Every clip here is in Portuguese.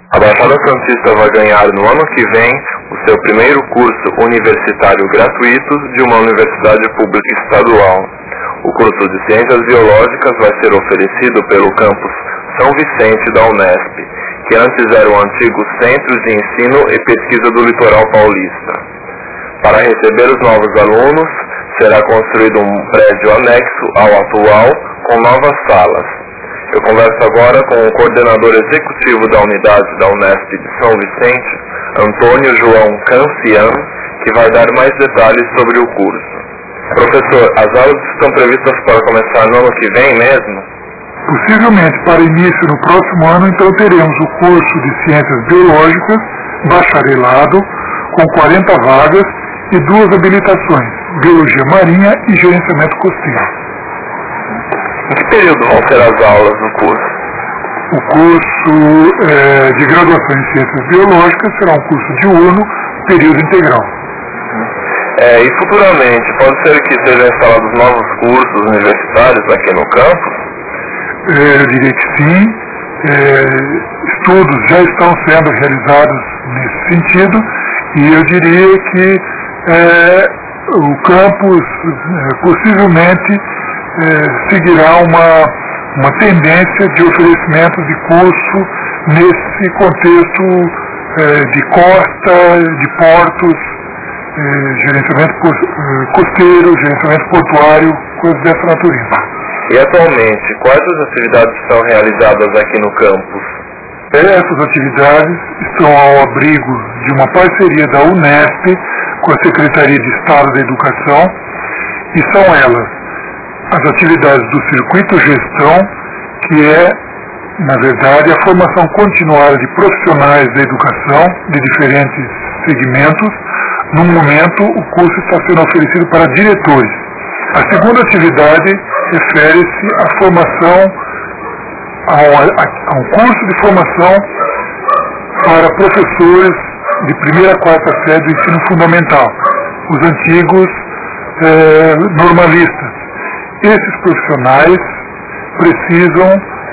A Baixada Santista vai ganhar no ano que vem o seu primeiro curso universitário gratuito de uma universidade pública estadual. O curso de Ciências Biológicas vai ser oferecido pelo campus São Vicente da Unesp, que antes era o antigo Centro de Ensino e Pesquisa do Litoral Paulista. Para receber os novos alunos, será construído um prédio anexo ao atual, com novas salas. Eu converso agora com o coordenador executivo da unidade da Unesp de São Vicente, Antônio João Cancian, que vai dar mais detalhes sobre o curso. Professor, as aulas estão previstas para começar no ano que vem mesmo? Possivelmente para início no próximo ano, então teremos o curso de Ciências Biológicas, bacharelado, com 40 vagas e 2 habilitações, Biologia Marinha e Gerenciamento Costeiro. Em que período vão ser as aulas do curso? O curso de graduação em Ciências Biológicas será um curso diurno, período integral. E futuramente, pode ser que sejam instalados novos cursos universitários aqui no campus? Eu diria que sim. Estudos já estão sendo realizados nesse sentido e eu diria que o campus possivelmente seguirá uma tendência de oferecimento de curso nesse contexto de costa, de portos, gerenciamento costeiro, gerenciamento portuário, coisas dessa natureza. E atualmente, quais as atividades são realizadas aqui no campus? Essas atividades estão ao abrigo de uma parceria da Unesp com a Secretaria de Estado da Educação e são elas as atividades do Circuito Gestão, que é, na verdade, a formação continuada de profissionais da educação de diferentes segmentos. No momento, o curso está sendo oferecido para diretores. A segunda atividade refere-se à formação, a um curso de formação para professores de primeira a quarta série do ensino fundamental, os antigos normalistas. Esses profissionais precisam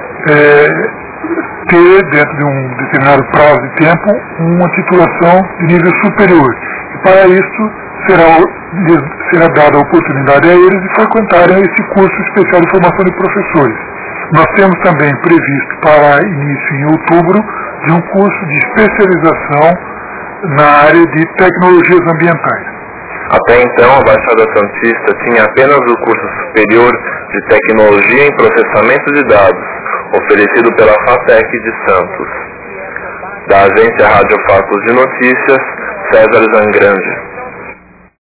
ter, dentro de um determinado prazo de tempo, uma titulação de nível superior. E para isso será dada a oportunidade a eles de frequentarem esse curso especial de formação de professores. Nós temos também previsto para início em outubro de um curso de especialização na área de tecnologias ambientais. Até então, a Baixada Santista tinha apenas o curso superior de Tecnologia em Processamento de Dados, oferecido pela FATEC de Santos. Da agência Rádio Facos de Notícias, César Zangrande.